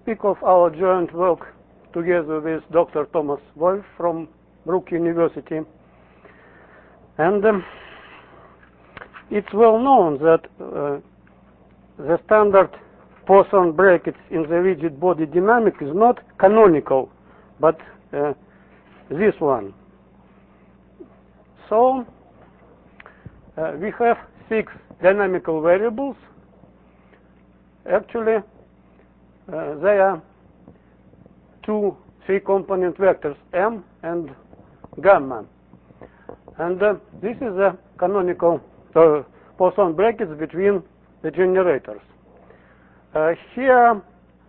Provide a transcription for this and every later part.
speak of our joint work together with Dr. Thomas Wolf from Brook University. And it's well known that the standard Poisson brackets in the rigid body dynamic is not canonical, but this one. So we have 6 dynamical variables. Actually, they are 2 3-component vectors, m and gamma. And this is the canonical Poisson brackets between the generators. Here,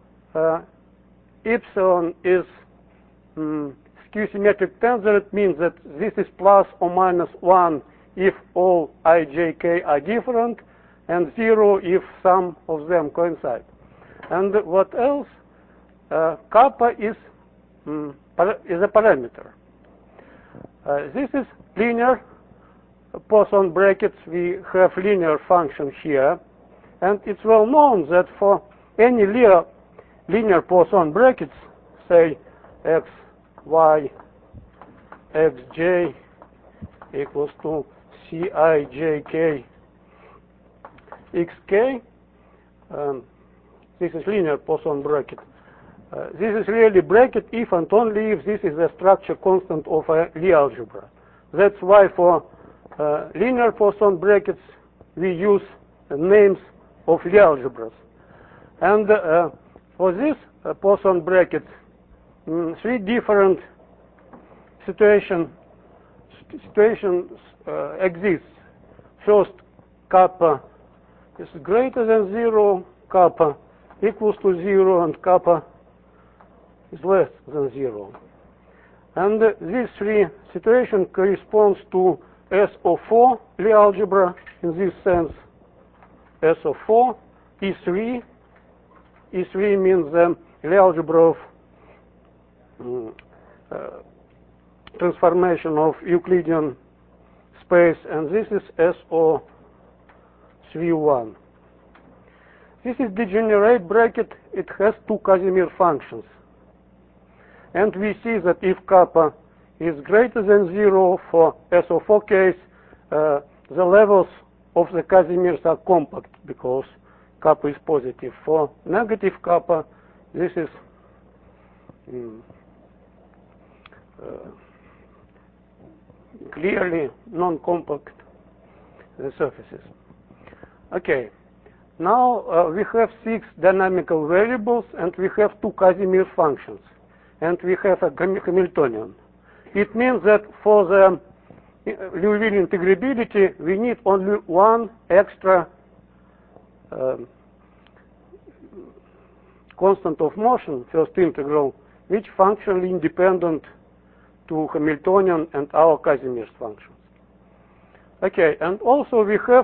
epsilon is skew-symmetric tensor. It means that this is plus or minus 1 if all I, j, k are different, and 0 if some of them coincide. And what else? Kappa is a parameter. This is linear Poisson brackets. We have linear function here, and it's well known that for any linear Poisson brackets, say x, y, xj equals to ci, j, k, xk, this is linear Poisson bracket. This is really bracket if and only if this is the structure constant of a Lie algebra. That's why for linear Poisson brackets we use names of Lie algebras. And for this Poisson bracket, 3 different situations exist. First, kappa is greater than 0, kappa equals to 0, and kappa is less than 0. And these 3 situations corresponds to SO4 Lie algebra in this sense. SO4, E3. E3 means the Lie algebra of transformation of Euclidean space, and this is SO31. This is degenerate bracket. It has 2 Casimir functions. And we see that if kappa is greater than 0 for SO4 case, the levels of the Casimirs are compact because kappa is positive. For negative kappa, this is clearly non-compact surfaces. Okay. Now we have 6 dynamical variables, and we have 2 Casimir functions, and we have a Hamiltonian. It means that for the Liouville integrability, we need only 1 extra constant of motion, first integral, which functionally independent to Hamiltonian and our Casimir's functions. Okay, and also we have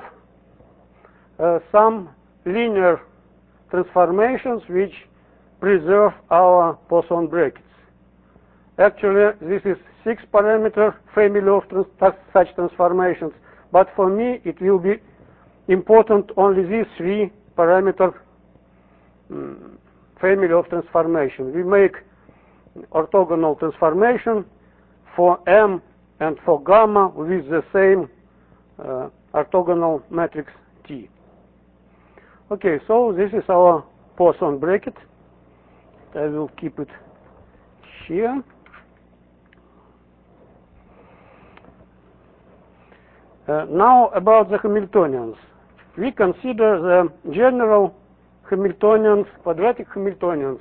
some linear transformations which preserve our Poisson brackets. Actually, this is 6-parameter family of such transformations, but for me it will be important only these 3-parameter family of transformation. We make orthogonal transformation for M and for gamma with the same orthogonal matrix T. Okay, so this is our Poisson bracket. I will keep it here. Now about the Hamiltonians. We consider the general Hamiltonians, quadratic Hamiltonians.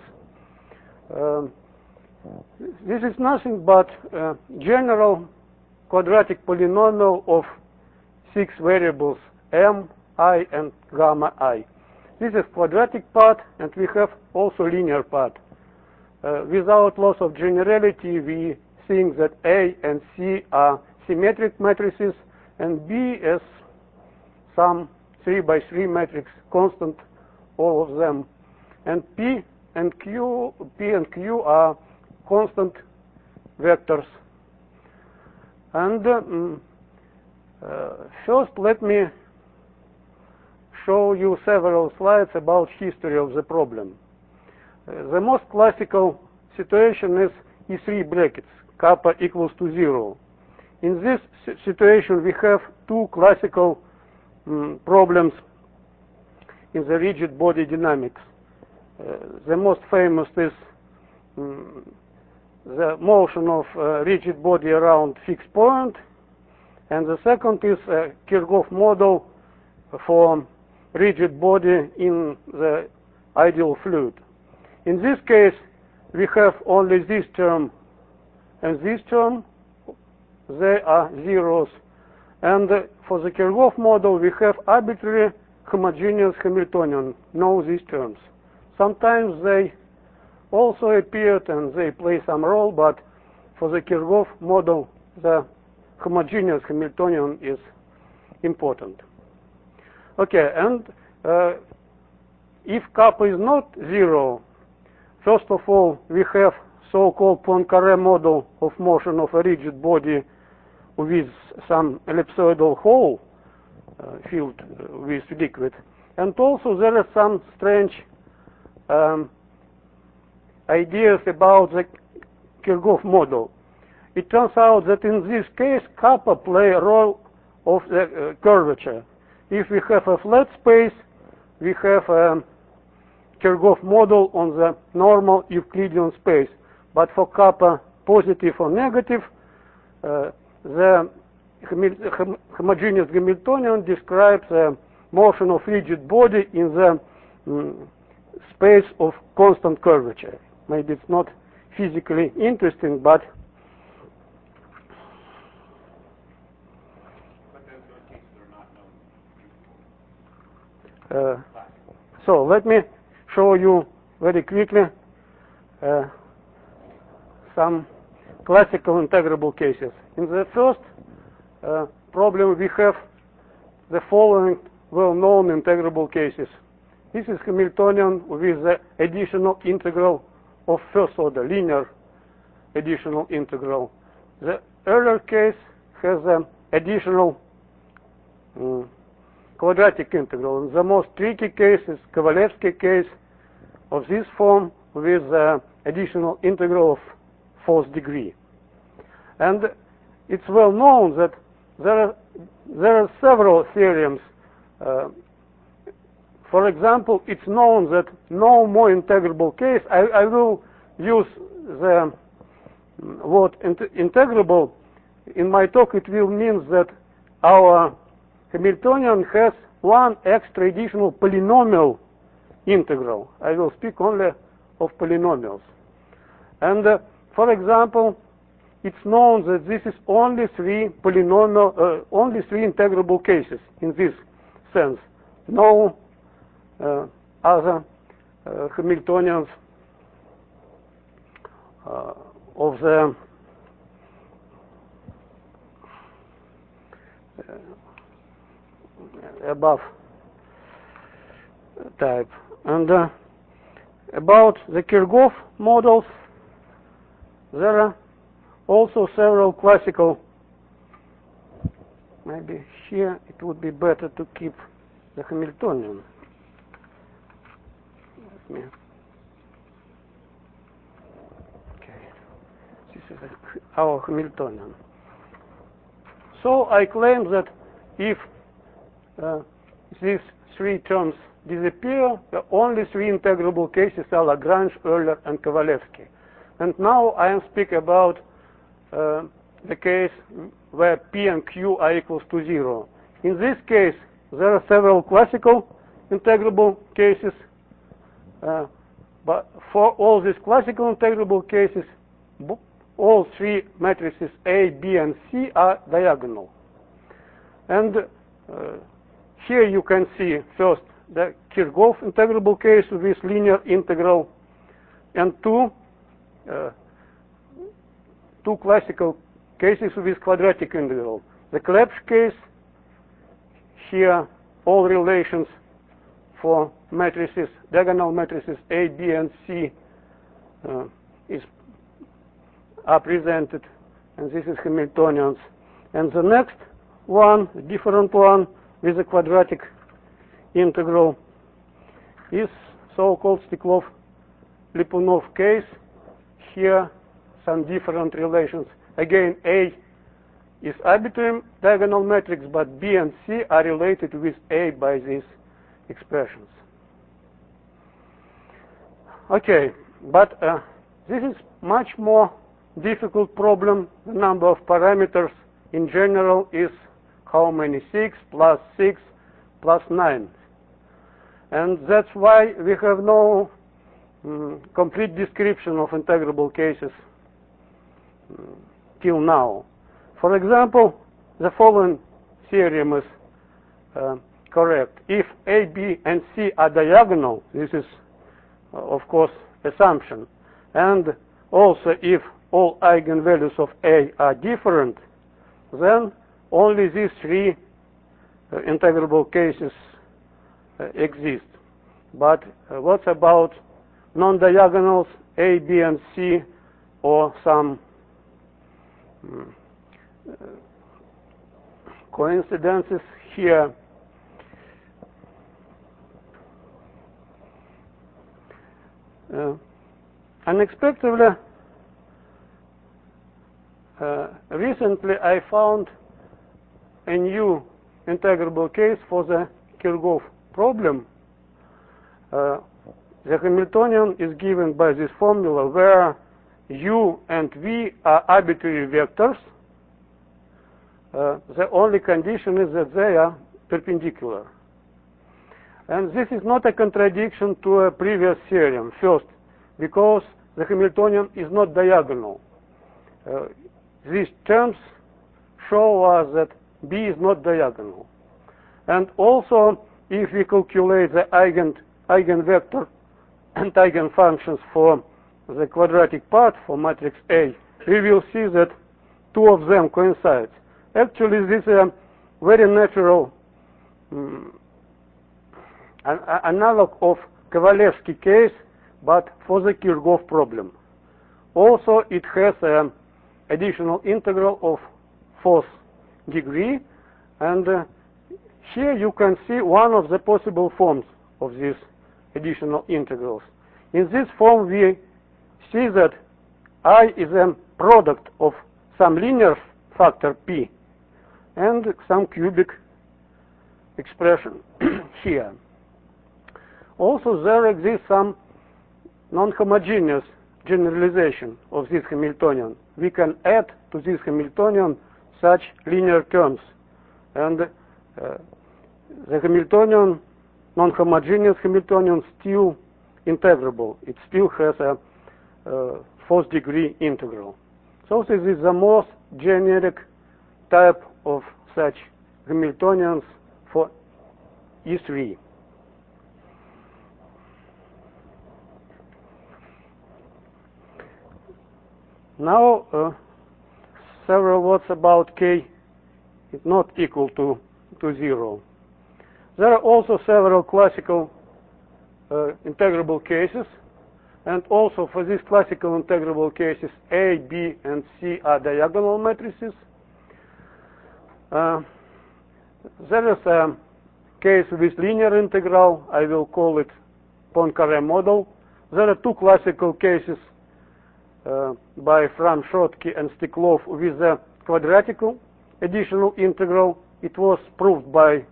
This is nothing but general quadratic polynomial of 6 variables, m, I, and gamma I. This is quadratic part, and we have also linear part. Without loss of generality, we think that A and C are symmetric matrices, and B is some 3×3 matrix, constant, all of them. And P and Q are constant vectors. And first, let me show you several slides about history of the problem. The most classical situation is E3 brackets, kappa equals to 0. In this situation, we have two classical problems in the rigid body dynamics. The most famous is the motion of rigid body around fixed point, and the second is a Kirchhoff model for rigid body in the ideal fluid. In this case, we have only this term and this term. They are zeros. And for the Kirchhoff model, we have arbitrary homogeneous Hamiltonian, know these terms. Sometimes they also appeared and they play some role, but for the Kirchhoff model, the homogeneous Hamiltonian is important. Okay, and if kappa is not 0, first of all, we have so-called Poincaré model of motion of a rigid body with some ellipsoidal hole filled with liquid. And also there are some strange ideas about the Kirchhoff model. It turns out that in this case, kappa play a role of the curvature. If we have a flat space, we have a Kirchhoff model on the normal Euclidean space. But for kappa positive or negative, the homogeneous Hamiltonian describes the motion of rigid body in the space of constant curvature. Maybe it's not physically interesting, but those cases are not known. So let me show you very quickly some classical integrable cases. In the first problem, we have the following well-known integrable cases. This is Hamiltonian with the additional integral of first order, linear additional integral. The Euler case has an additional quadratic integral. And the most tricky case is Kovalevsky case of this form with additional integral of fourth degree. And it's well known that there are several theorems. For example, it's known that no more integrable case. I will use the word integrable. In my talk, it will mean that our Hamiltonian has one extra additional polynomial integral. I will speak only of polynomials. And for example, it's known that this is only three integrable cases in this sense. No other Hamiltonians of the above type. And about the Kirchhoff models, there are also several classical. Maybe here it would be better to keep the Hamiltonian. Okay, this is our Hamiltonian. So I claim that if these three terms disappear, the only three integrable cases are Lagrange, Euler, and Kovalevsky. And now I am speaking about the case where P and Q are equals to 0. In this case, there are several classical integrable cases, but for all these classical integrable cases, all three matrices A, B, and C are diagonal. And here you can see first the Kirchhoff integrable case with linear integral, and two classical cases with quadratic integral. The Clebsch case, here all relations for matrices, diagonal matrices A, B, and C are presented, and this is Hamiltonians. And the next one, a different one with a quadratic integral, is so-called Steklov Lyapunov case, here some different relations. Again, A is arbitrary diagonal matrix, but B and C are related with A by these expressions. Okay, but this is much more difficult problem. The number of parameters in general is how many? 6 plus 6 plus 9. And that's why we have no complete description of integrable cases till now. For example, the following theorem is correct. If A, B, and C are diagonal, this is, of course, assumption. And also, if all eigenvalues of A are different, then only these three integrable cases exist. But what about non-diagonals A, B, and C, or some coincidences here? Unexpectedly, recently I found a new integrable case for the Kirchhoff problem. The Hamiltonian is given by this formula where U and V are arbitrary vectors. The only condition is that they are perpendicular. And this is not a contradiction to a previous theorem. First, because the Hamiltonian is not diagonal. These terms show us that B is not diagonal. And also, if we calculate the eigenvector and eigenfunctions for the quadratic part for matrix A, we will see that two of them coincide. Actually, this is a very natural analog of Kovalevsky case, but for the Kirchhoff problem. Also, it has an additional integral of fourth degree, and here you can see one of the possible forms of these additional integrals. In this form, we see that I is a product of some linear factor P and some cubic expression here. Also, there exists some non-homogeneous generalization of this Hamiltonian. We can add to this Hamiltonian such linear terms, and the Hamiltonian, non-homogeneous Hamiltonian, still integrable. It still has a fourth degree integral. So this is the most generic type of such Hamiltonians for E3. Now, several words about K is not equal to 0. There are also several classical integrable cases, and also for these classical integrable cases, A, B, and C are diagonal matrices. There is a case with linear integral. I will call it Poincaré model. There are two classical cases by Franz Schottky and Steklov with a quadratical additional integral. It was proved by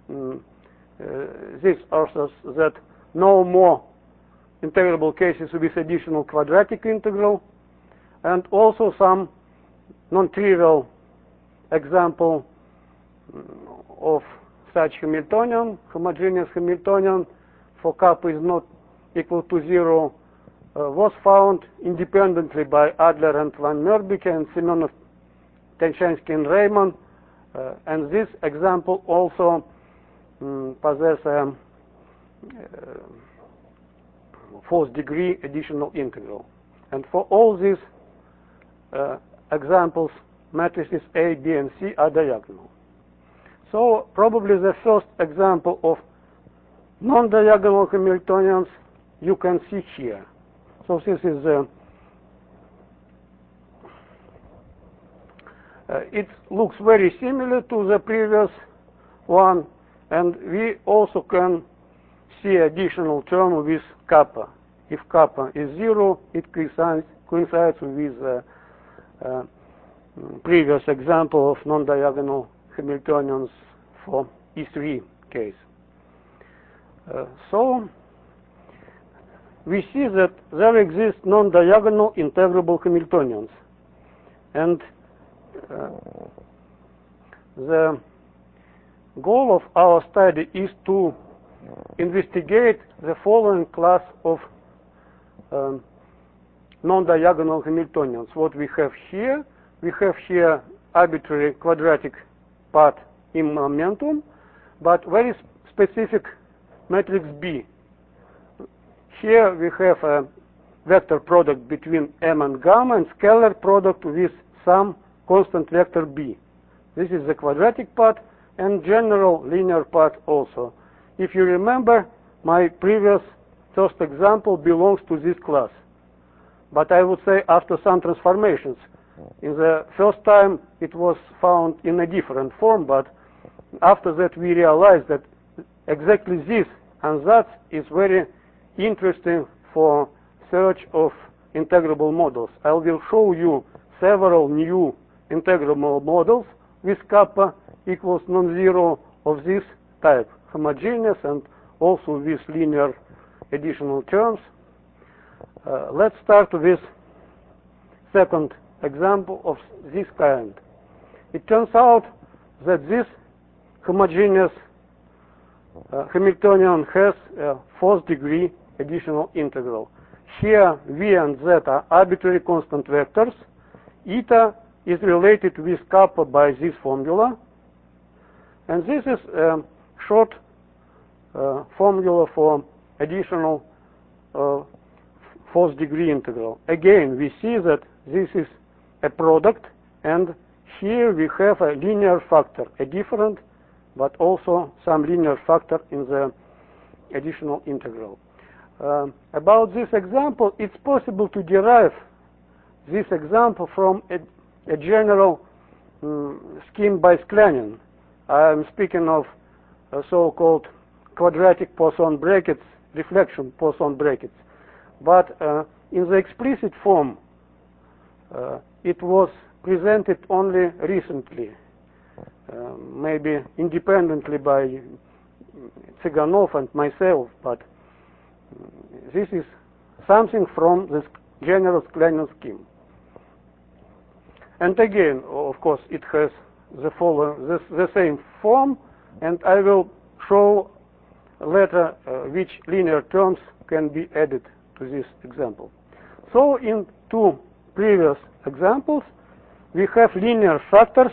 these authors that no more integrable cases with additional quadratic integral, and also some non-trivial example of such Hamiltonian, homogeneous Hamiltonian for kappa is not equal to 0, was found independently by Adler and Van Merbeke and Semenov, Tenchansky and Rayman, and this example also possesses a fourth degree additional integral. And for all these examples, matrices A, B, and C are diagonal. So probably the first example of non-diagonal Hamiltonians you can see here. So this is it looks very similar to the previous and we also can see additional term with kappa if kappa is 0, it coincides with previous example of non-diagonal Hamiltonians for E3 case. So we see that there exist non-diagonal integrable Hamiltonians, and the goal of our study is to investigate the following class of non-diagonal Hamiltonians. What we have here arbitrary quadratic part in momentum, but very specific matrix B. Here we have a vector product between M and gamma and scalar product with some constant vector B. This is the quadratic part and general linear part also. If you remember, my previous first example belongs to this class. But I would say after some transformations. In the first time it was found in a different form, but after that we realized that exactly this ansatz is very interesting for search of integrable models. I will show you several new integrable models with kappa equals non-zero of this type, homogeneous and also with linear additional terms. Let's start with second example of this kind. It turns out that this homogeneous Hamiltonian has a fourth degree additional integral. Here V and Z are arbitrary constant vectors. Eta is related with kappa by this formula, and this is a short formula for additional fourth degree integral. Again, we see that this is a product, and here we have a linear factor, a different but also some linear factor in the additional integral. About this example, it's possible to derive this example from a general scheme by Sklenin. I'm speaking of so-called quadratic Poisson brackets, reflection Poisson brackets. But in the explicit form, it was presented only recently, maybe independently by Tsiganov and myself, but this is something from this general Sklenin scheme. And again, of course, it has the same form, and I will show later which linear terms can be added to this example. So in two previous examples, we have linear factors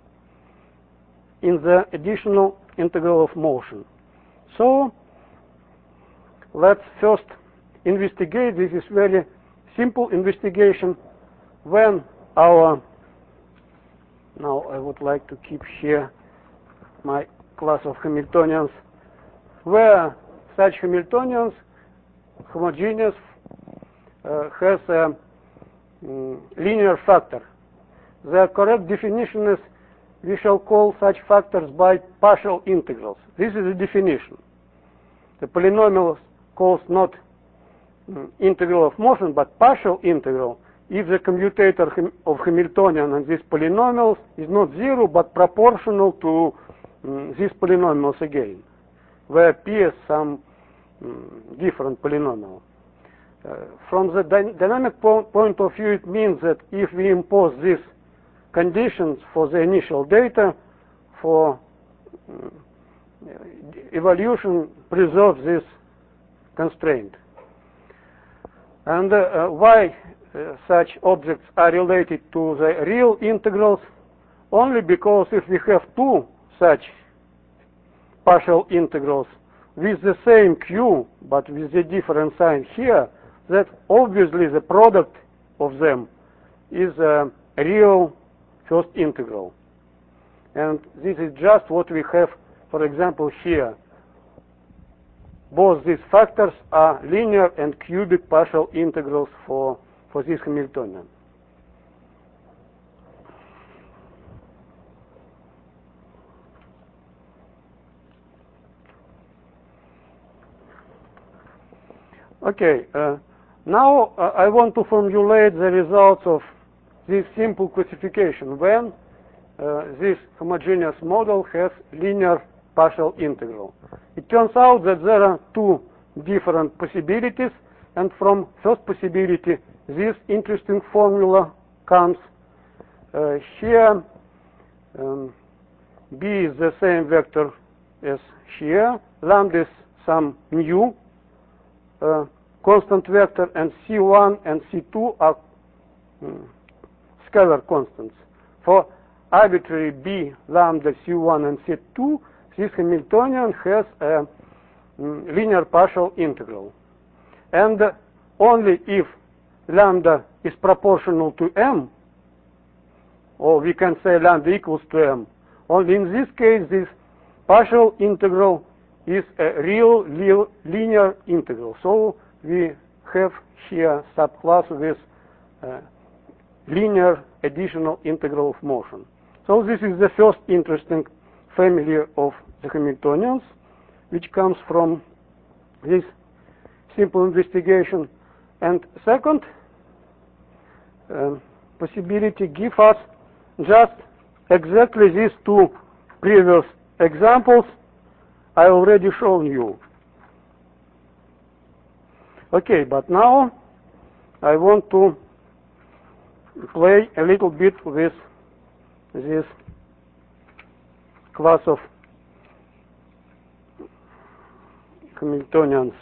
in the additional integral of motion. So let's first investigate. This is very simple investigation. When our, now I would like to keep here my class of Hamiltonians, where such Hamiltonians, homogeneous, has a linear factor. The correct definition is we shall call such factors by partial integrals. This is the definition. The polynomial calls not integral of motion, but partial integral if the commutator of Hamiltonian and these polynomials is not zero, but proportional to these polynomials again, where P is some different polynomial. From the dynamic point of view, it means that if we impose these conditions for the initial data, for evolution preserves this constraint. And why such objects are related to the real integrals? Only because if we have two such partial integrals with the same q but with a different sign here, that obviously the product of them is a real first integral. And this is just what we have, for example, here. Both these factors are linear and cubic partial integrals for this Hamiltonian. Okay, Now I want to formulate the results of this simple classification when this homogeneous model has linear partial integral. It turns out that there are two different possibilities, and from first possibility this interesting formula comes. Here B is the same vector as here, lambda is some new constant vector, and C1 and C2 are scalar constants. For arbitrary B, lambda, C1 and C2, this Hamiltonian has a linear partial integral. And only if lambda is proportional to m, or we can say lambda equals to m, only in this case this partial integral is a real linear integral. So we have here subclass with linear additional integral of motion. So this is the first interesting family of the Hamiltonians, which comes from this simple investigation. And second possibility gives us just exactly these two previous examples I already shown you. Okay, but now I want to play a little bit with this class of Hamiltonians.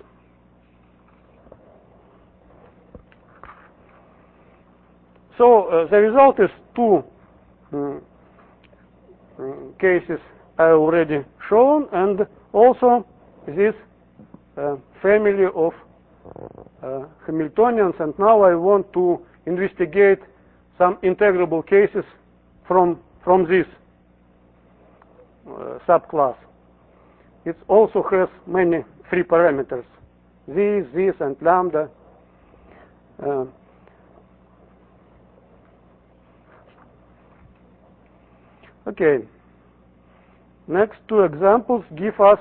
So the result is two cases I already shown, and also this family of Hamiltonians. And now I want to investigate some integrable cases from this subclass. It also has many free parameters, this, and lambda. Okay. Next two examples give us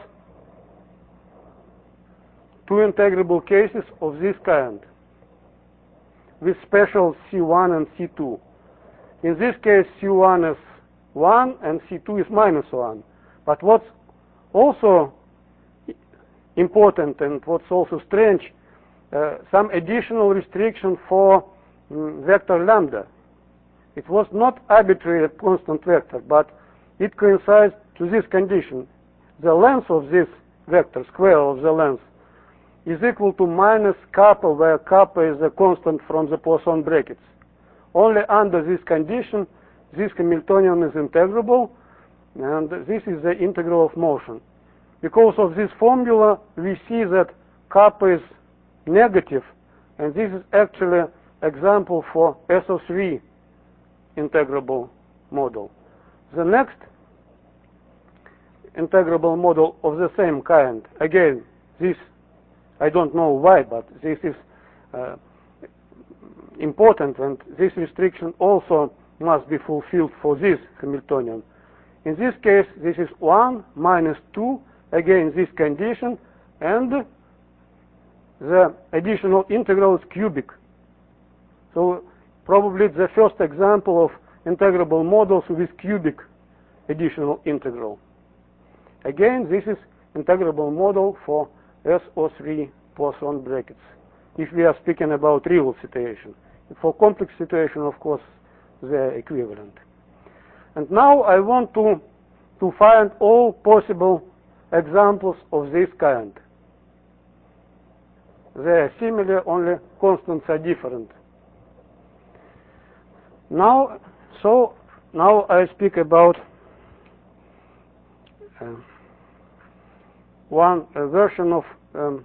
two integrable cases of this kind with special C1 and C2. In this case, C1 is 1 and C2 is minus 1. But what's also important and what's also strange, some additional restriction for vector lambda. It was not arbitrary constant vector, but it coincides to this condition. The length of this vector, square of the length, is equal to minus kappa, where kappa is a constant from the Poisson brackets. Only under this condition, this Hamiltonian is integrable, and this is the integral of motion. Because of this formula, we see that kappa is negative, and this is actually an example for SO3 integrable model. The next integrable model of the same kind, again, this, I don't know why, but this is important, and this restriction also must be fulfilled for this Hamiltonian. In this case, this is 1 minus 2, again this condition, and the additional integral is cubic. So probably the first example of integrable models with cubic additional integral. Again, this is integrable model for SO3 Poisson brackets, if we are speaking about real situation. For complex situation, of course, they are equivalent. And now I want to find all possible examples of this kind. They are similar, only constants are different. Now I speak about one version of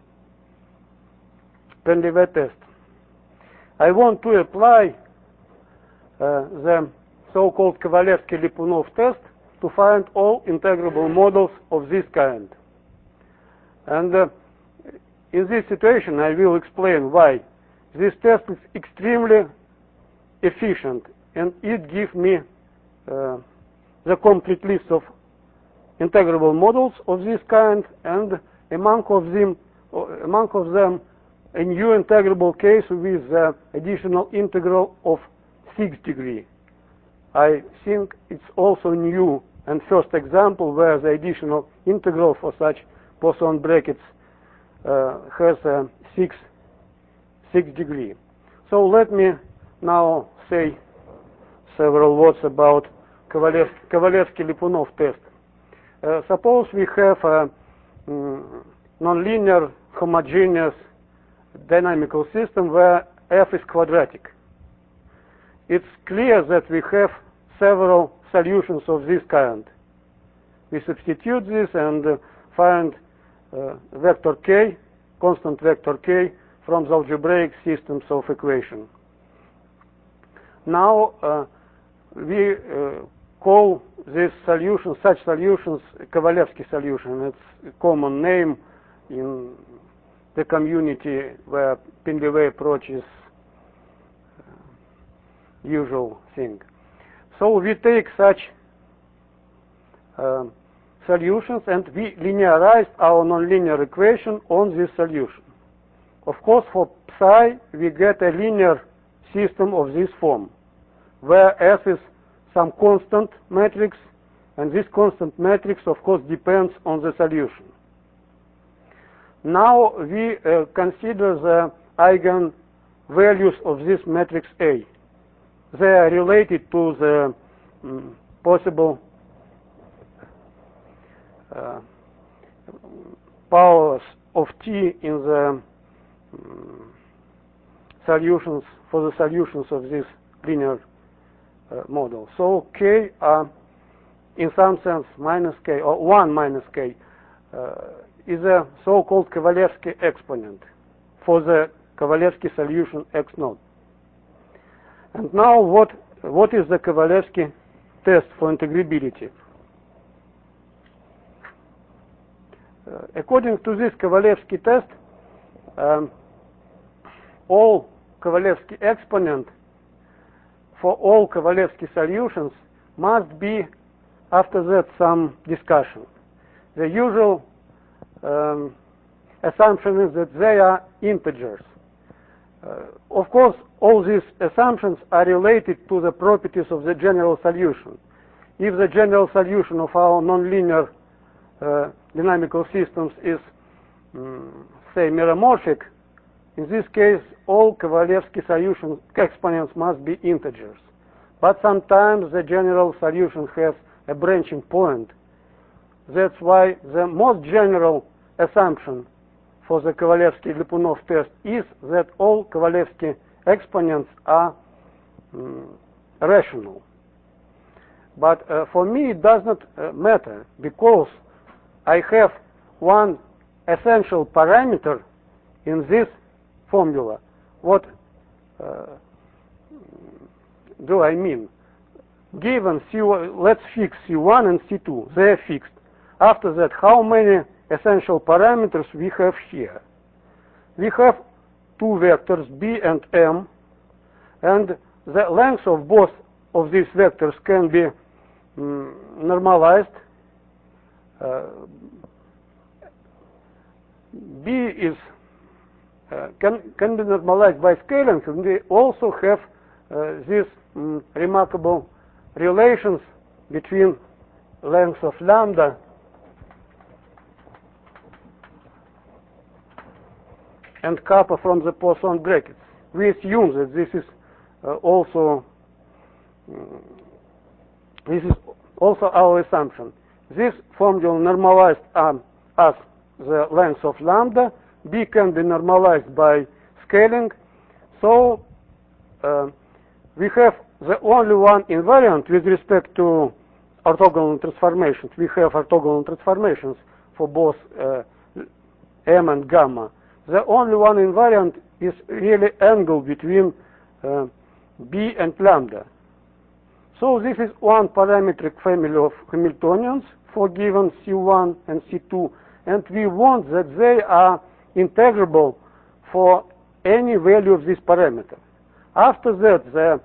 Penlivet test. I want to apply the so-called Kovalevsky-Lyapunov test to find all integrable models of this kind. And in this situation, I will explain why. This test is extremely efficient, and it gives me the complete list of integrable models of this kind, and among of them a new integrable case with the additional integral of 6 degree. I think it's also new and first example where the additional integral for such Poisson brackets has a 6 degree. So let me now say several words about Kovalevsky-Lyapunov test. Suppose we have a nonlinear homogeneous dynamical system where f is quadratic. It's clear that we have several solutions of this kind. We substitute this and find vector k, constant vector k, from the algebraic systems of equation. Now we call these solutions, such solutions, Kovalevsky solution. It's a common name in the community where Pinglevay approach is usual thing. So we take such solutions and we linearize our nonlinear equation on this solution. Of course, for psi, we get a linear system of this form, where f is some constant matrix, and this constant matrix, of course, depends on the solution. Now we consider the eigenvalues of this matrix A. They are related to the possible powers of t in the solutions, for the solutions of this linear model. So k are, in some sense, minus k, or 1 minus k, is a so-called Kovalevsky exponent for the Kovalevsky solution x naught. And now what is the Kovalevsky test for integrability? According to this Kovalevsky test, all Kovalevsky exponent for all Kovalevsky solutions must be, after that, some discussion. The usual assumption is that they are integers. Of course, all these assumptions are related to the properties of the general solution. If the general solution of our nonlinear dynamical systems is, say, meromorphic, in this case, all Kovalevsky solution exponents must be integers. But sometimes the general solution has a branching point. That's why the most general assumption for the Kovalevsky-Lyapunov test is that all Kovalevsky exponents are rational. But for me it does not matter, because I have one essential parameter in this formula. What do I mean? Given C1, let's fix C1 and C2. They are fixed. After that, how many essential parameters we have here? We have two vectors B and M, and the length of both of these vectors can be normalized. B is can be normalized by scaling, and we also have these remarkable relations between length of lambda and kappa from the Poisson brackets. We assume that this is also our assumption. This formula normalized as the length of lambda. B can be normalized by scaling. So we have the only one invariant with respect to orthogonal transformations. We have orthogonal transformations for both M and gamma. The only one invariant is really angle between B and lambda. So this is one parametric family of Hamiltonians for given C1 and C2, and we want that they are integrable for any value of this parameter. After that, the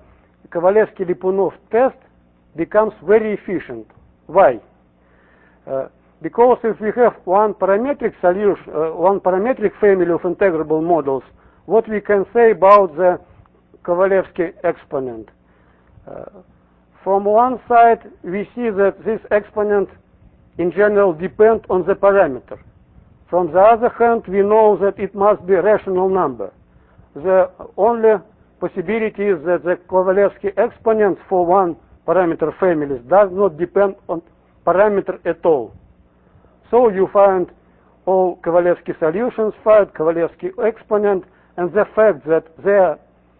Kovalevsky-Lyapunov test becomes very efficient. Why? because if we have one parametric solution, one parametric family of integrable models, what we can say about the Kovalevsky exponent? From one side, we see that this exponent in general depends on the parameter. From the other hand, we know that it must be a rational number. The only possibility is that the Kovalevsky exponent for one parameter families does not depend on parameter at all. So you find all Kovalevsky solutions, find Kovalevsky exponent, and the fact that they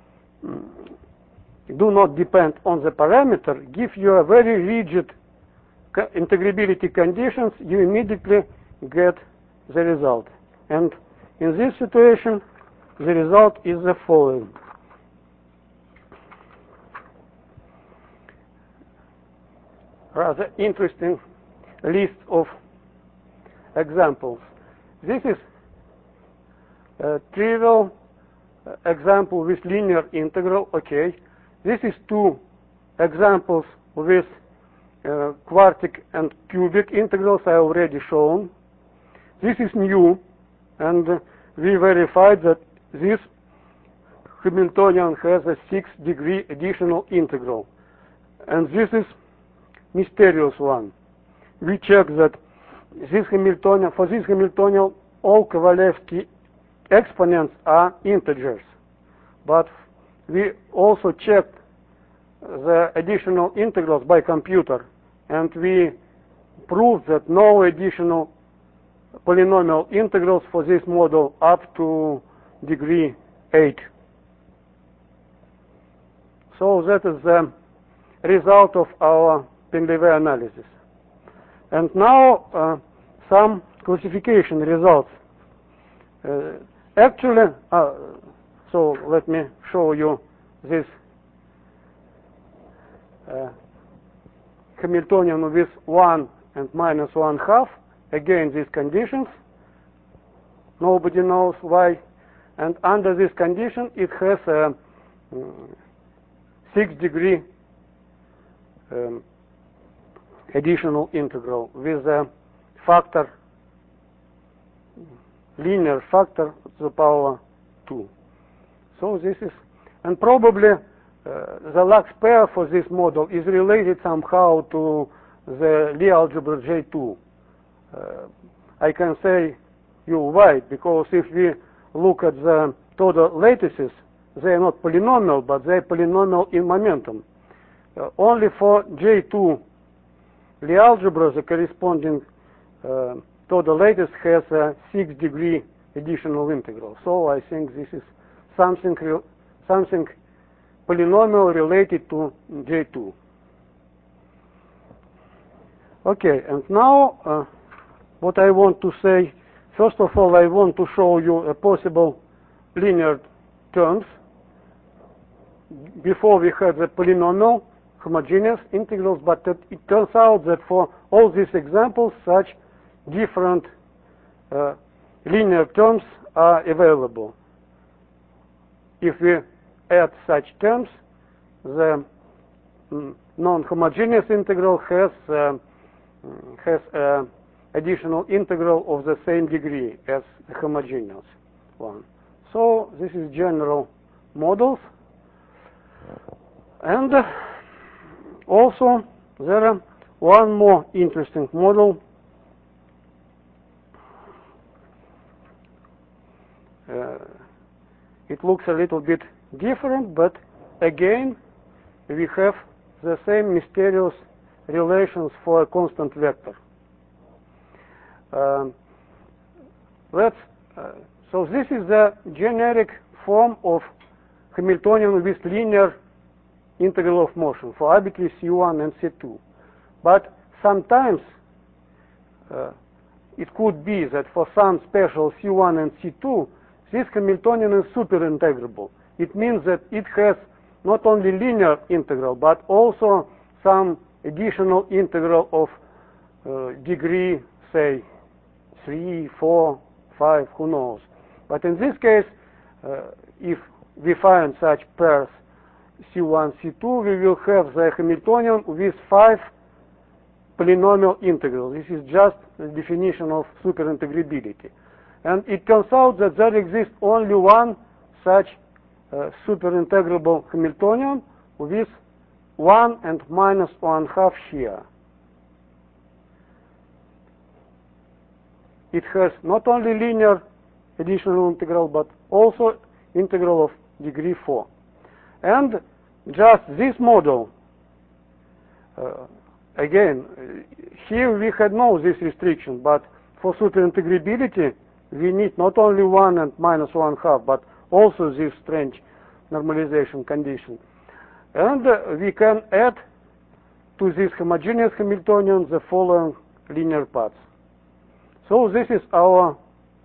do not depend on the parameter give you a very rigid integrability conditions. You immediately get the result. And in this situation, the result is the following. Rather interesting list of examples. This is a trivial example with linear integral. Okay. This is two examples with quartic and cubic integrals I already shown. This is new, and we verified that this Hamiltonian has a 6-degree additional integral. And this is mysterious one. We check that this Hamiltonian, for this Hamiltonian, all Kovalevsky exponents are integers. But we also checked the additional integrals by computer, and we proved that no additional polynomial integrals for this model up to degree 8. So that is the result of our Pendlever analysis. And now some classification results. Actually, so let me show you this Hamiltonian with 1 and -1/2. Again, these conditions. Nobody knows why. And under this condition, it has a 6-degree additional integral with a factor, linear factor to the power 2. So this is, and probably the Lax pair for this model is related somehow to the Lie algebra J2. I can say you why, because if we look at the total lattices, they are not polynomial, but they are polynomial in momentum. Only for J2 Lie algebra, the corresponding total lattice has a 6-degree additional integral. So I think this is something polynomial related to J2. Okay, and now what I want to say, first of all, I want to show you a possible linear terms. Before we had the polynomial homogeneous integrals, but it turns out that for all these examples, such different linear terms are available. If we add such terms, the non-homogeneous integral has additional integral of the same degree as the homogeneous one. So this is general models. And also there are one more interesting model. It looks a little bit different, but again we have the same mysterious relations for a constant vector. So this is the generic form of Hamiltonian with linear integral of motion for arbitrary C1 and C2. But sometimes it could be that for some special C1 and C2, this Hamiltonian is superintegrable. It means that it has not only linear integral, but also some additional integral of degree, say, 3, 4, 5, who knows. But in this case, if we find such pairs C1, C2, we will have the Hamiltonian with 5 polynomial integral. This is just the definition of superintegrability. And it turns out that there exists only one such superintegrable Hamiltonian with 1 and minus 1/2 shear. It has not only linear additional integral, but also integral of degree 4. And just this model, again, here we had no this restriction, but for superintegrability, we need not only 1 and minus 1/2, but also this strange normalization condition. And we can add to this homogeneous Hamiltonian the following linear paths. So this is our,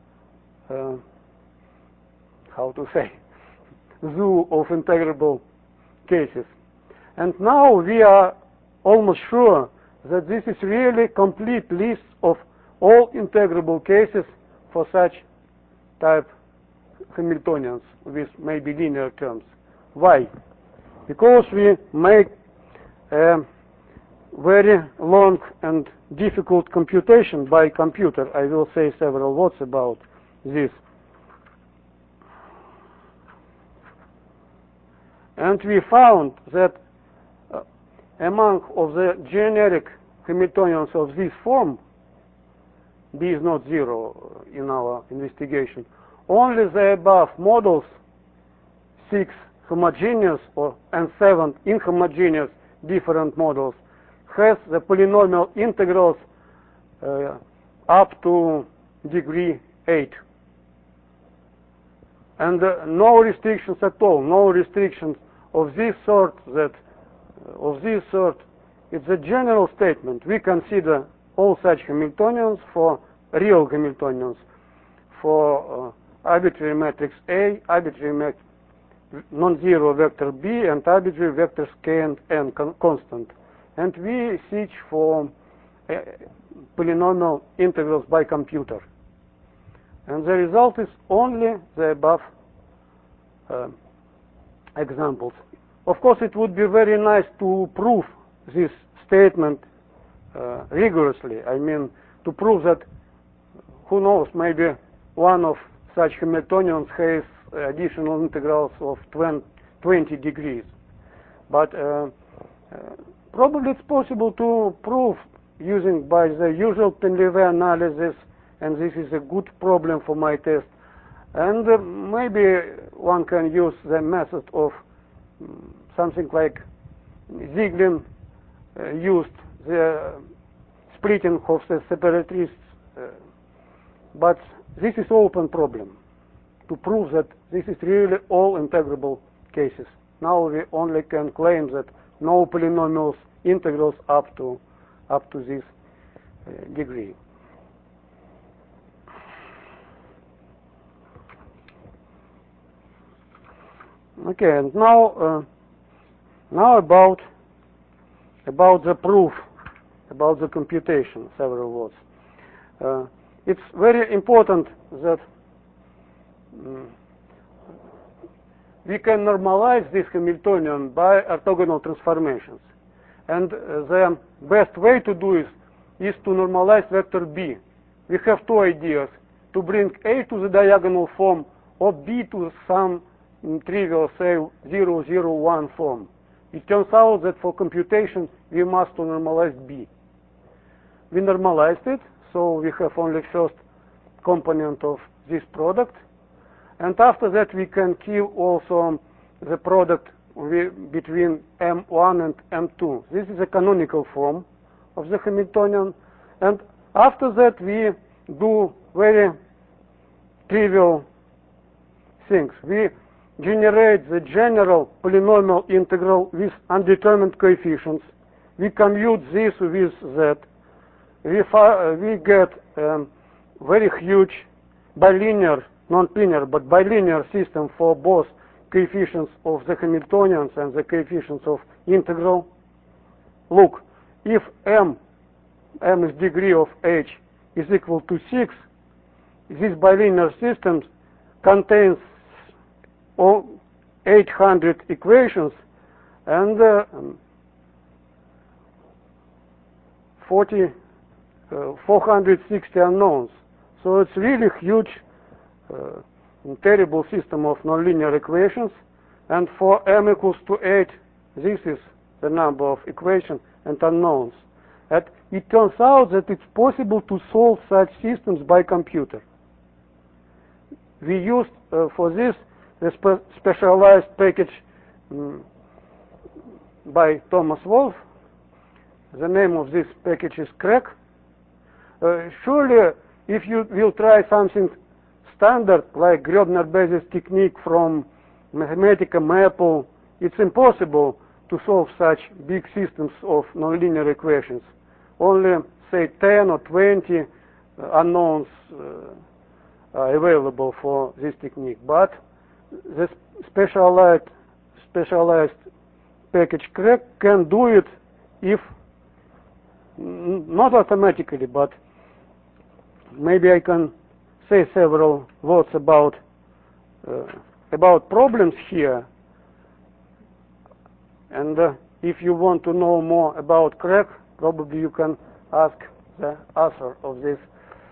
how to say, zoo of integrable cases. And now we are almost sure that this is really complete list of all integrable cases for such type Hamiltonians with maybe linear terms. Why? Because we make a very long and difficult computation by computer. I will say several words about this. And we found that among of the generic Hamiltonians of this form, B is not 0 in our investigation, only the above models, 6 homogeneous and 7 inhomogeneous different models, has the polynomial integrals up to degree 8. And no restrictions at all, no restrictions of this sort it's a general statement. We consider all such Hamiltonians for real Hamiltonians, for arbitrary matrix A, arbitrary non-zero vector B, and arbitrary vectors K and N constant. And we search for polynomial integrals by computer. And the result is only the above examples. Of course, it would be very nice to prove this statement rigorously. I mean, to prove that, who knows, maybe one of such Hamiltonians has additional integrals of 20 degrees. But probably it's possible to prove using by the usual Penlevé analysis, and this is a good problem for my test. And maybe one can use the method of something like Zieglin used, the splitting of the separatrists. But this is open problem to prove that this is really all integrable cases. Now we only can claim that no polynomials integrals up to this degree. Okay, and now about the proof, about the computation, several words. It's very important that we can normalize this Hamiltonian by orthogonal transformations. And the best way to do is to normalize vector B. We have two ideas: to bring A to the diagonal form or B to some trivial, say, 0, 0, 1 form. It turns out that for computation we must normalize B. We normalized it, so we have only first component of this product. And after that we can kill also the product between M1 and M2. This is a canonical form of the Hamiltonian. And after that we do very trivial things. We generate the general polynomial integral with undetermined coefficients. We commute this with z. We get very huge bilinear, non-linear, but bilinear system for both coefficients of the Hamiltonians and the coefficients of integral. Look, if m is degree of h is equal to 6, this bilinear system contains 800 equations, and 460 unknowns. So it's really huge, terrible system of nonlinear equations. And for m equals to 8, this is the number of equations and unknowns. And it turns out that it's possible to solve such systems by computer. We used for this the specialized package by Thomas Wolfe. The name of this package is Crack. Surely, if you will try something standard like Gröbner-Bayes technique from Mathematica, Maple, it's impossible to solve such big systems of nonlinear equations. Only, say, 10 or 20 unknowns are available for this technique. But the specialized package Crack can do it, if not automatically, but maybe I can say several words about problems here. And if you want to know more about Crack, probably you can ask the author of this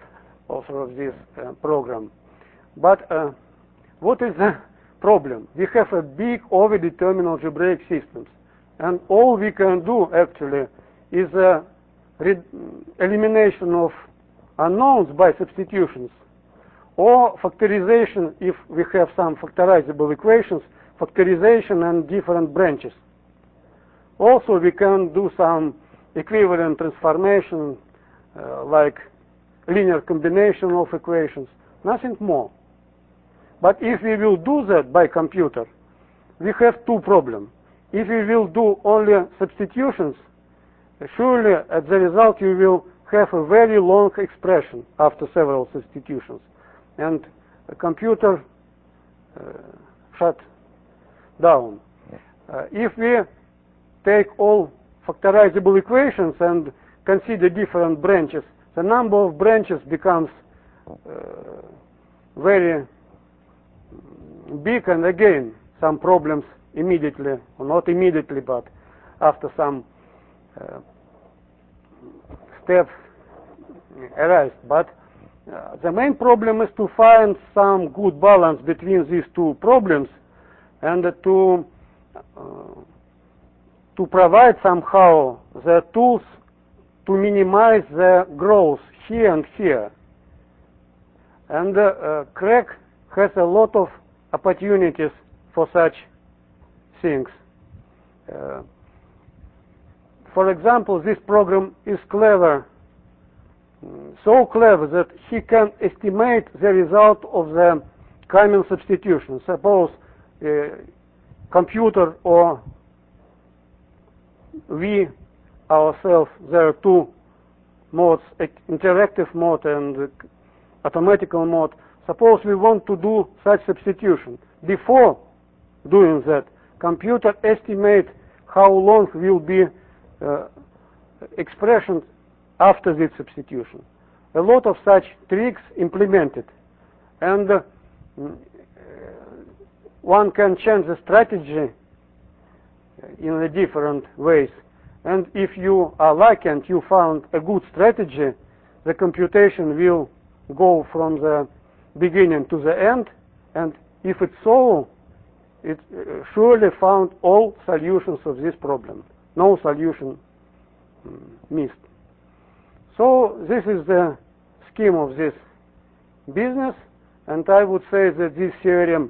program. But what is the problem? We have a big overdetermined algebraic systems, and all we can do actually is elimination of unknowns by substitutions, or factorization if we have some factorizable equations, factorization and different branches. Also, we can do some equivalent transformation like linear combination of equations, nothing more. But if we will do that by computer, we have two problems. If we will do only substitutions, surely as the result you will have a very long expression after several substitutions, and the computer shut down. If we take all factorizable equations and consider different branches, the number of branches becomes very big, and again some problems immediately, or not immediately, but after some steps arise. But the main problem is to find some good balance between these two problems, and to provide somehow the tools to minimize the growth here and here. And Crack has a lot of opportunities for such things. For example, this program is clever, so clever that he can estimate the result of the Kreiman substitution. Suppose computer or we ourselves, there are two modes, interactive mode and automatical mode. Suppose we want to do such substitution. Before doing that, computer estimate how long will be expression after this substitution. A lot of such tricks implemented, and one can change the strategy in a different ways. And if you are lucky and you found a good strategy, the computation will go from the beginning to the end, and if it's so, it surely found all solutions of this problem. No solution missed. So this is the scheme of this business, and I would say that this theorem,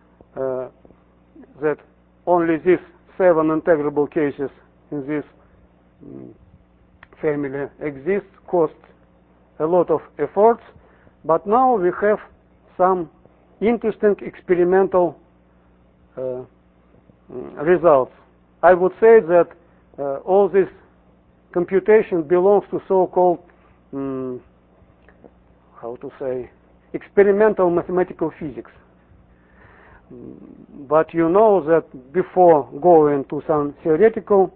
that only these 7 integrable cases in this family exist, cost a lot of efforts, but now we have some interesting experimental results. I would say that all this computation belongs to so-called, experimental mathematical physics. But you know that before going to some theoretical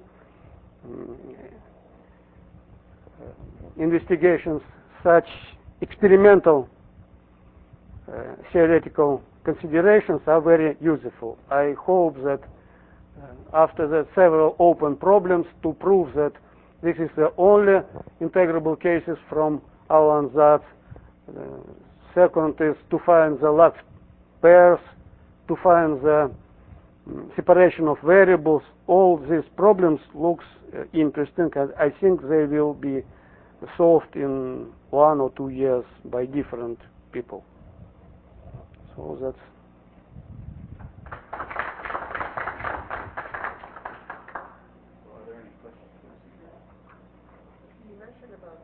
investigations, such experimental theoretical considerations are very useful. I hope that after the several open problems to prove that This is the only integrable cases from our ansatz. Second is to find the Lax pairs, to find the separation of variables. All these problems looks interesting, and I think they will be solved in 1 or 2 years by different people. So that's. Are there any questions? You mentioned about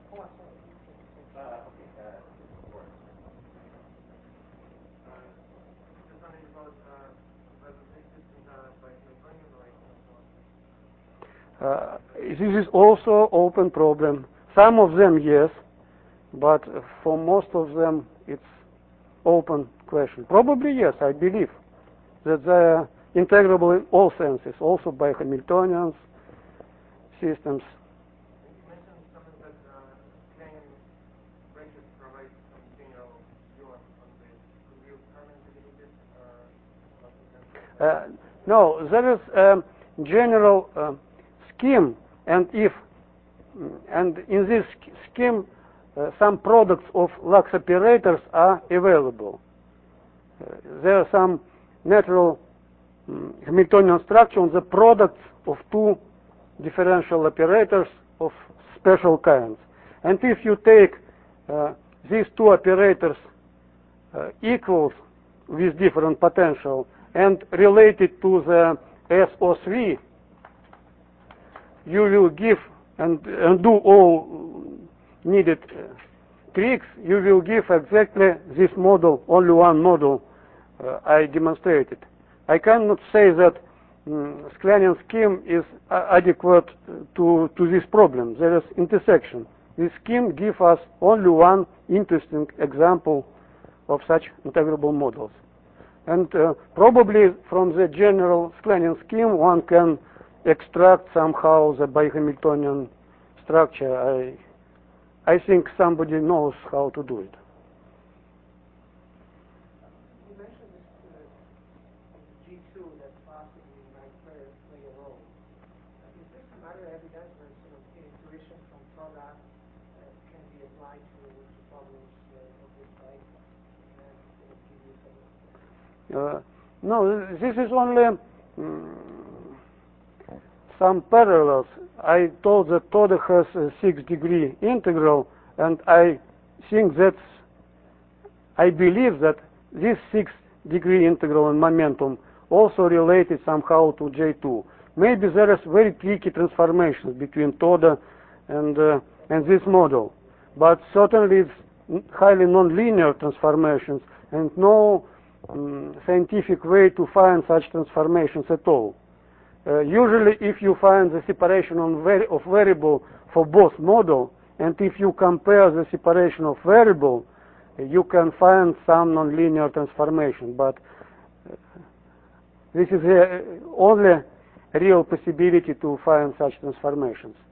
something about whether this system by Hamiltonian or This is also open problem. Some of them yes, but for most of them it's open question. Probably yes, I believe that they are integrable in all senses, also by Hamiltonian systems. You mentioned something that Canyon bracket provides some general view on this. Could you comment a little bit about that? No, there is a general scheme, and in this scheme some products of Lax operators are available. There are some natural Hamiltonian structure on the products of two differential operators of special kinds. And if you take these two operators equals with different potential and relate it to the SO3, you will give and do all needed tricks, you will give exactly this model, only one model I demonstrated. I cannot say that Sklanian scheme is adequate to this problem. There is intersection. This scheme gives us only one interesting example of such integrable models. And probably from the general Sklanian scheme one can extract somehow the bi-Hamiltonian structure. I think somebody knows how to do it. You mentioned this G2 that possibly might play a role. Is this another evidence that sort of intuition from product can be applied to problems of this type and give you some? No, this is only some parallels. I told that Toda has a 6-degree integral, and I think I believe that this 6-degree integral and momentum also related somehow to J2. Maybe there is very tricky transformations between Toda and this model, but certainly it's highly nonlinear transformations and no scientific way to find such transformations at all. Usually if you find the separation of variable for both model, and if you compare the separation of variable, you can find some nonlinear transformation, but this is the only real possibility to find such transformations.